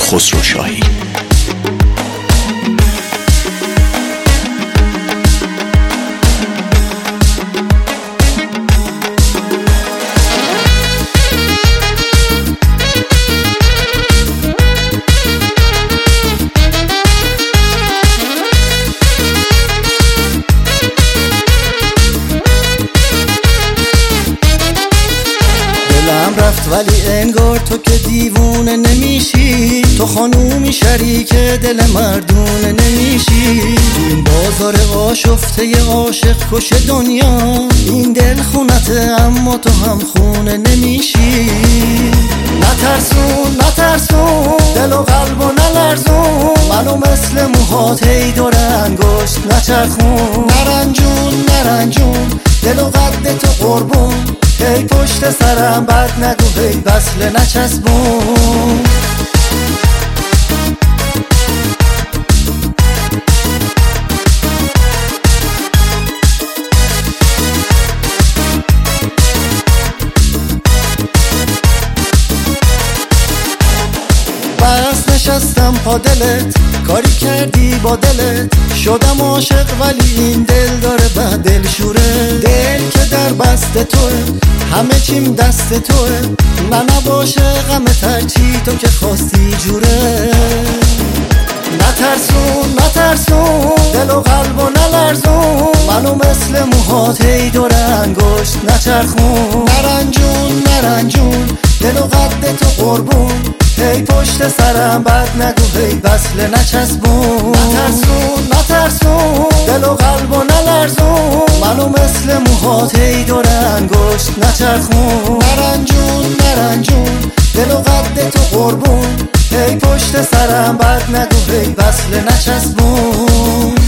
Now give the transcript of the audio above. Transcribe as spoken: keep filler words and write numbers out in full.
خسروشاهی. دلم رفت ولی انگار تو که دیوونه نمیشی، تو خانومی شریک دل مردونه نمیشی. تو این بازار آشفته عاشق کش دنیا، این دل خونته اما تو هم خونه نمیشی. نترسون نترسون دل و قلب و نلرزون، منو مثل موهات هی دور انگشت نچرخون. نرنجون نرنجون دل و قد تو قربون، هی پشت سرم بد نگو هی وصله نچسبون. بس نشستم پا دلت، کاری کردی با دلت، شدم عاشق ولی این دل داره بد دل شوره. دل که در بست توه، همه چیم دست توه، نه نباشه غم ترچی تو که خواستی جوره. نترسون نترسون دل و قلب و نلرزون، منو مثل موهات هی دور انگشت نچرخون. نرنجون نرنجون دل و قد تو قربون، هی پشت سرم بد نگو هی وصله نچسبون. نترسون نترسون دل و قلب و نلرزون، منو مثل موهات هی دور انگشت نچرخون. نرنجون نرنجون دل و قد تو قربون، هی پشت سرم بد نگو هی وصله نچسبون.